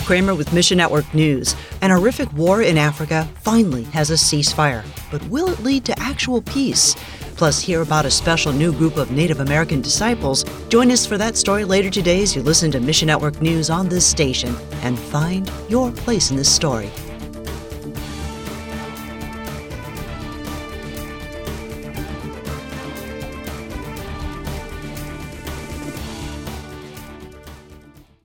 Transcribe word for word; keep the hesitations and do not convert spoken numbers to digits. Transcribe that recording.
Kramer with Mission Network News. An horrific war in Africa finally has a ceasefire, but will it lead to actual peace? Plus, hear about a special new group of Native American disciples. Join us for that story later today as you listen to Mission Network News on this station and find your place in this story.